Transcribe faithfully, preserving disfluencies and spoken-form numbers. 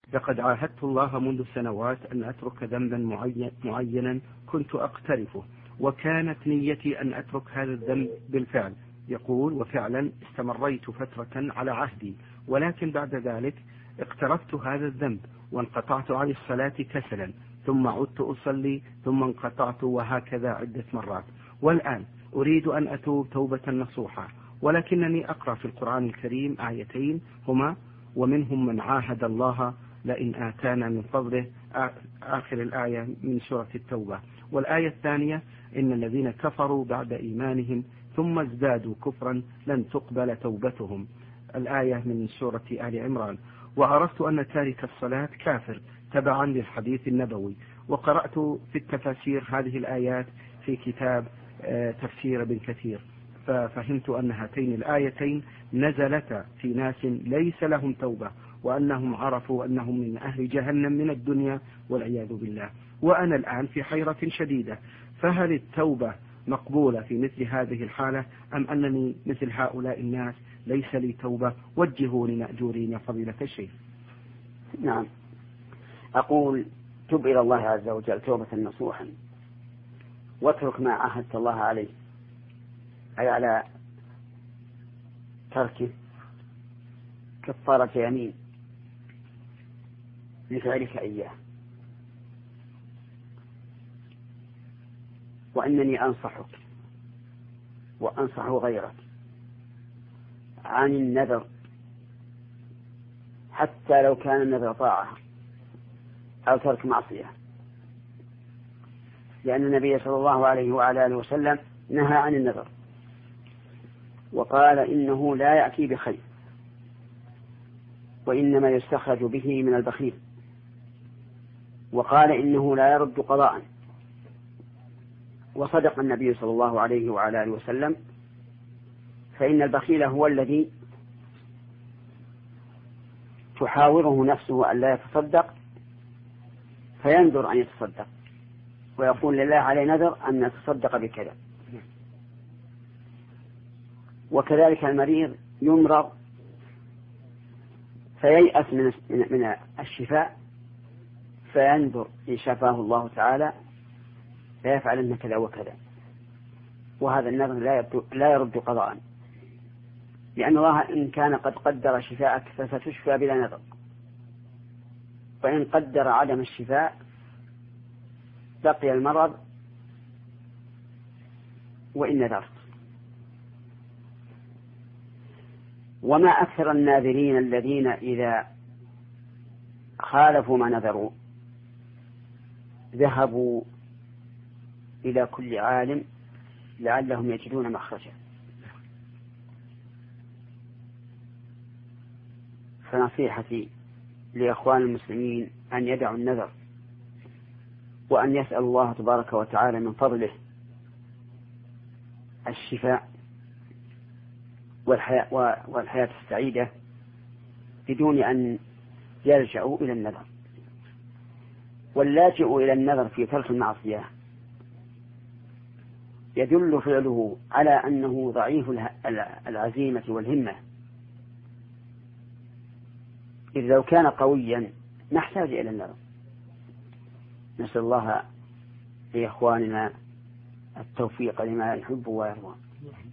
لقد عاهدت الله منذ سنوات أن أترك ذنبا معينا كنت أقترفه، وكانت نيتي أن أترك هذا الذنب بالفعل. يقول: وفعلا استمريت فترة على عهدي، ولكن بعد ذلك اقترفت هذا الذنب وانقطعت عن الصلاة كسلا، ثم عدت أصلي ثم انقطعت، وهكذا عدة مرات. والآن أريد أن أتوب توبة نصوحة، ولكنني أقرأ في القرآن الكريم آيتين هما: ومنهم من عاهد الله لئن آتانا من فضله، آخر الآية من سورة التوبة. والآية الثانية: إن الذين كفروا بعد إيمانهم ثم ازدادوا كفرا لن تقبل توبتهم، الآية من سورة آل عمران. وعرفت أن تارك الصلاة كافر تبعا للحديث النبوي، وقرأت في التفاسير هذه الآيات في كتاب تفسير ابن كثير، ففهمت أن هاتين الآيتين نزلتا في ناس ليس لهم توبة، وأنهم عرفوا أنهم من أهل جهنم من الدنيا والعياذ بالله. وأنا الآن في حيرة شديدة، فهل التوبة مقبولة في مثل هذه الحالة، أم أنني مثل هؤلاء الناس ليس لي توبة؟ وجهوني مأجورين يا فضيلة الشيخ. نعم، أقول: تب إلى الله عز وجل توبة نصوحا، واترك ما عاهدت الله عليه، أي على تركه كفارة يمين لفعلك إياه. وإنني أنصحك وأنصح غيرك عن النذر، حتى لو كان النذر طاعة أو ترك معصية، لأن النبي صلى الله عليه وعلى آله وسلم نهى عن النذر، وقال: إنه لا يأتي بخير، وإنما يستخرج به من البخيل. وقال: إنه لا يرد قضاء. وصدق النبي صلى الله عليه وعلى آله وسلم، فإن البخيل هو الذي تحاوره نفسه أن لا يتصدق، فينذر أن يتصدق ويقول: لله علي نذر أن يتصدق بكذا. وكذلك المريض يمرض فييأس من من الشفاء، فينذر إن شفاه الله تعالى فيفعل كذا وكذا، وهذا النذر لا يرد قضاء، لأن الله إن كان قد قدر شفاءك فستشفى بلا نذر، وإن قدر عدم الشفاء بقي المرض وإن نذرت. وما أكثر الناذرين الذين إذا خالفوا ما نذروا ذهبوا إلى كل عالم لعلهم يجدون مخرجا. فنصيحتي لإخوان المسلمين أن يدعوا النذر، وأن يسأل الله تبارك وتعالى من فضله الشفاء والحياة, والحياة السعيدة بدون أن يلجأوا إلى النذر. واللاجئ إلى النذر في ترك المعصية يدل فعله على أنه ضعيف العزيمة والهمة، إذ لو كان قويا نحتاج إلى النذر. نسأل الله لإخواننا التوفيق لما يحب ويرضى.